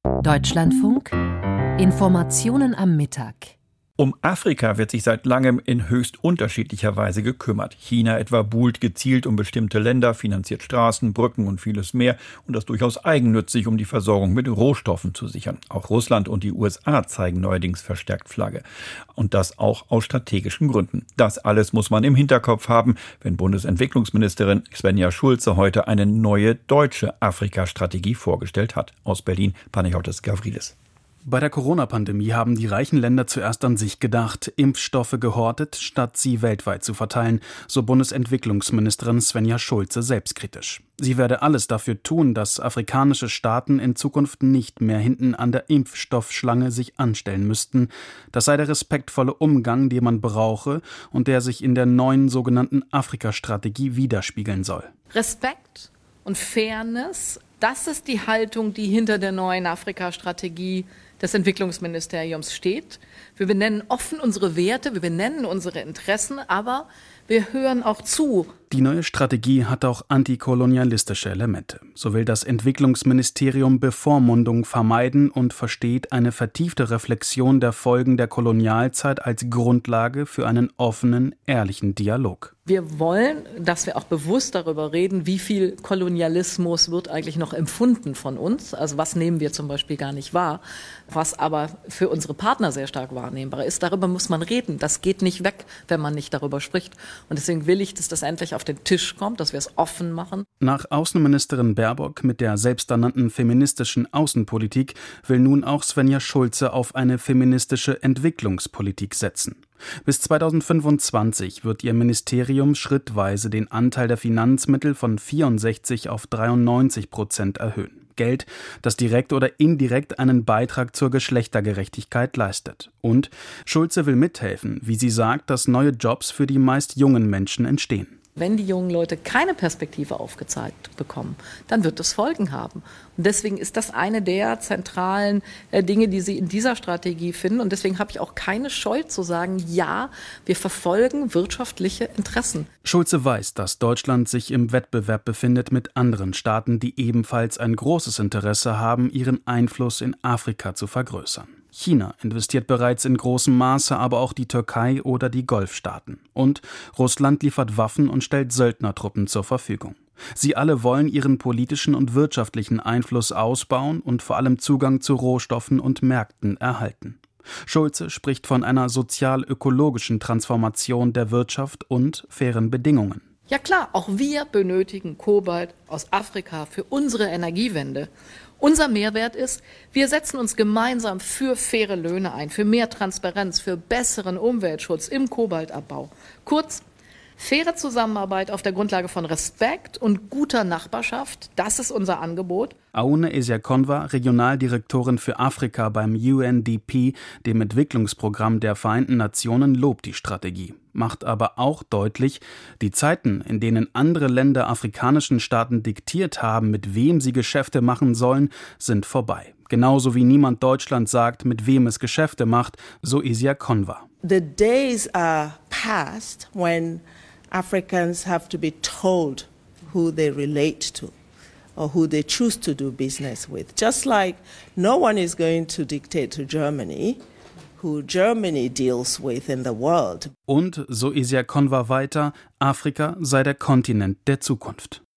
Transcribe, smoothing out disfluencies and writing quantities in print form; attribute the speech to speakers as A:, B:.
A: Deutschlandfunk Informationen am Mittag.
B: Um Afrika wird sich seit langem in höchst unterschiedlicher Weise gekümmert. China etwa buhlt gezielt um bestimmte Länder, finanziert Straßen, Brücken und vieles mehr und das durchaus eigennützig, um die Versorgung mit Rohstoffen zu sichern. Auch Russland und die USA zeigen neuerdings verstärkt Flagge. Und das auch aus strategischen Gründen. Das alles muss man im Hinterkopf haben, wenn Bundesentwicklungsministerin Svenja Schulze heute eine neue deutsche Afrika-Strategie vorgestellt hat. Aus Berlin, Panagiotis Gavrilis.
C: Bei der Corona-Pandemie haben die reichen Länder zuerst an sich gedacht, Impfstoffe gehortet, statt sie weltweit zu verteilen, so Bundesentwicklungsministerin Svenja Schulze selbstkritisch. Sie werde alles dafür tun, dass afrikanische Staaten in Zukunft nicht mehr hinten an der Impfstoffschlange sich anstellen müssten. Das sei der respektvolle Umgang, den man brauche und der sich in der neuen sogenannten Afrika-Strategie widerspiegeln soll.
D: Respekt und Fairness, das ist die Haltung, die hinter der neuen Afrika-Strategie des Entwicklungsministeriums steht. Wir benennen offen unsere Werte, wir benennen unsere Interessen, aber wir hören auch zu.
C: Die neue Strategie hat auch antikolonialistische Elemente. So will das Entwicklungsministerium Bevormundung vermeiden und versteht eine vertiefte Reflexion der Folgen der Kolonialzeit als Grundlage für einen offenen, ehrlichen Dialog.
D: Wir wollen, dass wir auch bewusst darüber reden, wie viel Kolonialismus wird eigentlich noch empfunden von uns. Also was nehmen wir zum Beispiel gar nicht wahr, was aber für unsere Partner sehr stark wahrnehmbar ist. Darüber muss man reden. Das geht nicht weg, wenn man nicht darüber spricht. Und deswegen will ich, dass das endlich auf den Tisch kommt, dass wir es offen machen.
C: Nach Außenministerin Baerbock mit der selbsternannten feministischen Außenpolitik will nun auch Svenja Schulze auf eine feministische Entwicklungspolitik setzen. Bis 2025 wird ihr Ministerium schrittweise den Anteil der Finanzmittel von 64% auf 93% erhöhen. Geld, das direkt oder indirekt einen Beitrag zur Geschlechtergerechtigkeit leistet. Und Schulze will mithelfen, wie sie sagt, dass neue Jobs für die meist jungen Menschen entstehen.
D: Wenn die jungen Leute keine Perspektive aufgezeigt bekommen, dann wird es Folgen haben. Und deswegen ist das eine der zentralen Dinge, die Sie in dieser Strategie finden. Und deswegen habe ich auch keine Scheu zu sagen, ja, wir verfolgen wirtschaftliche Interessen.
C: Schulze weiß, dass Deutschland sich im Wettbewerb befindet mit anderen Staaten, die ebenfalls ein großes Interesse haben, ihren Einfluss in Afrika zu vergrößern. China investiert bereits in großem Maße, aber auch die Türkei oder die Golfstaaten. Und Russland liefert Waffen und stellt Söldnertruppen zur Verfügung. Sie alle wollen ihren politischen und wirtschaftlichen Einfluss ausbauen und vor allem Zugang zu Rohstoffen und Märkten erhalten. Schulze spricht von einer sozial-ökologischen Transformation der Wirtschaft und fairen Bedingungen.
D: Ja klar, auch wir benötigen Kobalt aus Afrika für unsere Energiewende. Unser Mehrwert ist, wir setzen uns gemeinsam für faire Löhne ein, für mehr Transparenz, für besseren Umweltschutz im Kobaltabbau. Kurz, faire Zusammenarbeit auf der Grundlage von Respekt und guter Nachbarschaft, das ist unser Angebot.
C: Aune Esiakonwa, Regionaldirektorin für Afrika beim UNDP, dem Entwicklungsprogramm der Vereinten Nationen, lobt die Strategie, macht aber auch deutlich, die Zeiten, in denen andere Länder afrikanischen Staaten diktiert haben, mit wem sie Geschäfte machen sollen, sind vorbei. Genauso wie niemand Deutschland sagt, mit wem es Geschäfte macht, so Esiakonwa.
E: The days are past when Africans have to be told who they relate to or who they choose to do business with. Just like no one is going to dictate to Germany who Germany deals with in the world.
C: Und, so Esiakonwa weiter, Afrika sei der Kontinent der Zukunft.